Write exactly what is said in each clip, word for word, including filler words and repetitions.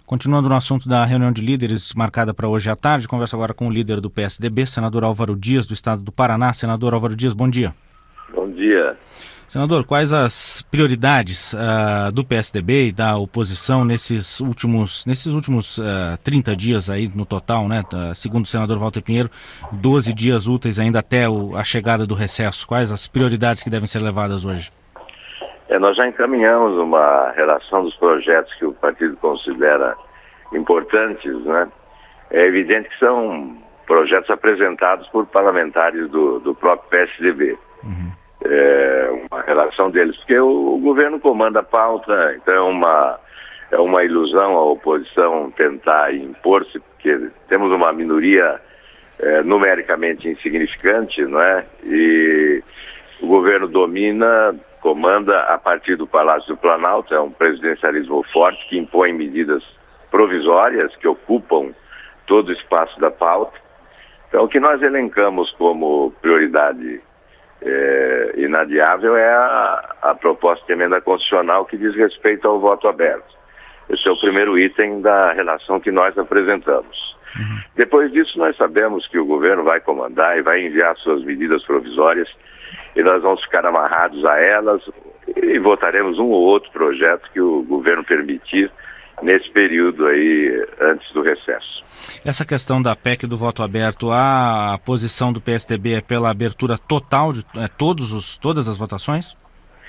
Continuando no assunto da reunião de líderes marcada para hoje à tarde, converso agora com o líder do P S D B, senador Álvaro Dias, do estado do Paraná. Senador Álvaro Dias, bom dia. Bom dia. Senador, quais as prioridades uh, do P S D B e da oposição nesses últimos, nesses últimos uh, trinta dias aí no total, né? Uh, segundo o senador Walter Pinheiro, doze dias úteis ainda até o, a chegada do recesso. Quais as prioridades que devem ser levadas hoje? É, nós já encaminhamos uma relação dos projetos que o partido considera importantes, né? É evidente que são projetos apresentados por parlamentares do, do próprio P S D B. Uhum. É uma relação deles, porque o, o governo comanda a pauta, então é uma, é uma ilusão a oposição tentar impor-se, porque temos uma minoria é, numericamente insignificante, não é? E o governo domina, comanda a partir do Palácio do Planalto, é um presidencialismo forte que impõe medidas provisórias que ocupam todo o espaço da pauta. Então, o que nós elencamos como prioridade é, inadiável é a, a proposta de emenda constitucional que diz respeito ao voto aberto. Esse é o primeiro item da relação que nós apresentamos. Uhum. Depois disso, nós sabemos que o governo vai comandar e vai enviar suas medidas provisórias e nós vamos ficar amarrados a elas e votaremos um ou outro projeto que o governo permitir nesse período aí antes do recesso. Essa questão da P E C do voto aberto, a posição do P S D B é pela abertura total de é, todos os, todas as votações?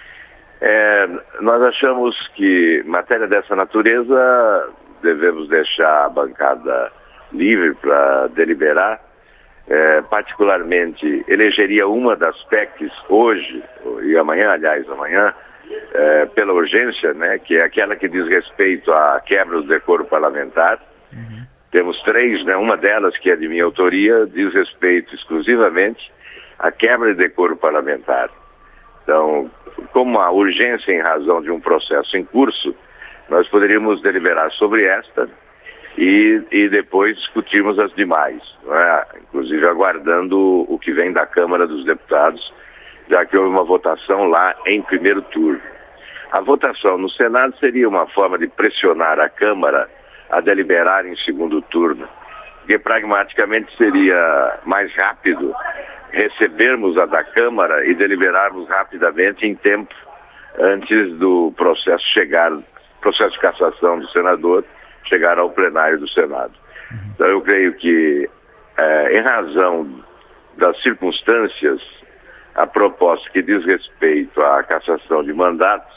É, nós achamos que matéria dessa natureza devemos deixar a bancada livre para deliberar. É, particularmente elegeria uma das P E Cs hoje e amanhã, aliás, amanhã, é, pela urgência, né, que é aquela que diz respeito à quebra do decoro parlamentar. Uhum. Temos três, né, uma delas que é de minha autoria, diz respeito exclusivamente à quebra de decoro parlamentar. Então, como há urgência em razão de um processo em curso, nós poderíamos deliberar sobre esta e, e depois discutirmos as demais, não é? Inclusive aguardando o que vem da Câmara dos Deputados, já que houve uma votação lá em primeiro turno. A votação no Senado seria uma forma de pressionar a Câmara a deliberar em segundo turno, porque pragmaticamente seria mais rápido recebermos a da Câmara e deliberarmos rapidamente em tempo antes do processo chegar, processo de cassação do senador, chegar ao plenário do Senado. Uhum. Então eu creio que, é, em razão das circunstâncias, a proposta que diz respeito à cassação de mandatos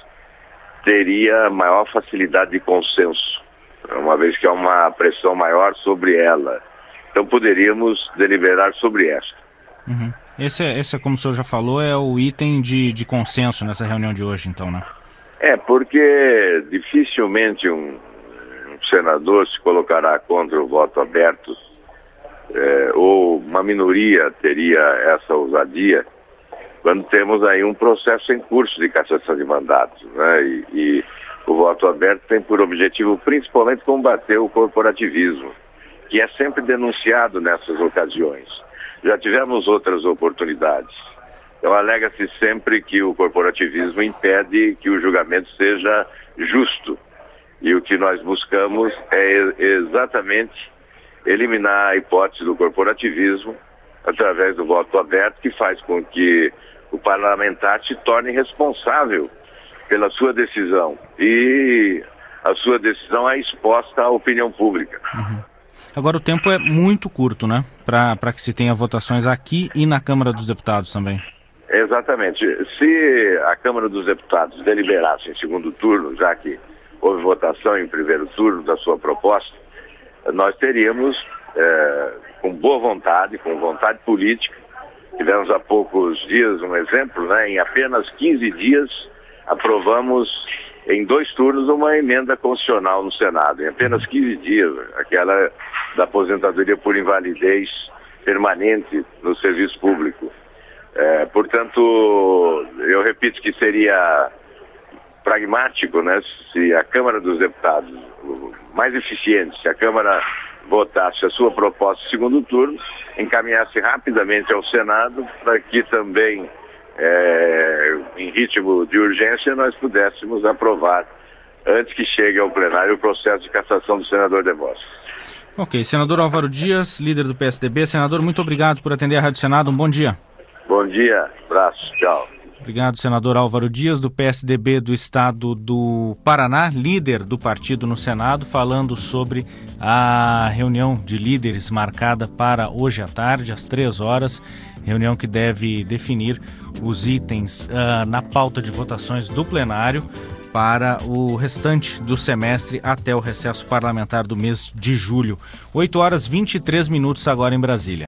teria maior facilidade de consenso, uma vez que há uma pressão maior sobre ela. Então poderíamos deliberar sobre esta. Uhum. Esse, é, esse, como o senhor já falou, é o item de, de consenso nessa reunião de hoje, então, né? É, porque dificilmente um, um senador se colocará contra o voto aberto, é, ou uma minoria teria essa ousadia, quando temos aí um processo em curso de cassação de mandatos, né? E, e o voto aberto tem por objetivo principalmente combater o corporativismo, que é sempre denunciado nessas ocasiões. Já tivemos outras oportunidades. Então alega-se sempre que o corporativismo impede que o julgamento seja justo. E o que nós buscamos é exatamente eliminar a hipótese do corporativismo através do voto aberto, que faz com que o parlamentar se torne responsável pela sua decisão. E a sua decisão é exposta à opinião pública. Uhum. Agora o tempo é muito curto, né? Para que se tenha votações aqui e na Câmara dos Deputados também. Exatamente. Se a Câmara dos Deputados deliberasse em segundo turno, já que houve votação em primeiro turno da sua proposta, nós teríamos, é, com boa vontade, com vontade política, tivemos há poucos dias um exemplo, né? Em apenas quinze dias aprovamos em dois turnos uma emenda constitucional no Senado, em apenas quinze dias, aquela da aposentadoria por invalidez permanente no serviço público. É, portanto, eu repito que seria pragmático, né, se a Câmara dos Deputados, mais eficiente, se a Câmara votasse a sua proposta em segundo turno, encaminhasse rapidamente ao Senado para que também, é, em ritmo de urgência, nós pudéssemos aprovar antes que chegue ao plenário o processo de cassação do senador De Vos. Ok, senador Álvaro Dias, líder do P S D B. Senador, muito obrigado por atender a Rádio Senado. Um bom dia. Bom dia, abraço, tchau. Obrigado, senador Álvaro Dias, do P S D B do estado do Paraná, líder do partido no Senado, falando sobre a reunião de líderes marcada para hoje à tarde, às três horas, reunião que deve definir os itens uh, na pauta de votações do plenário para o restante do semestre até o recesso parlamentar do mês de julho. oito horas e vinte e três minutos agora em Brasília.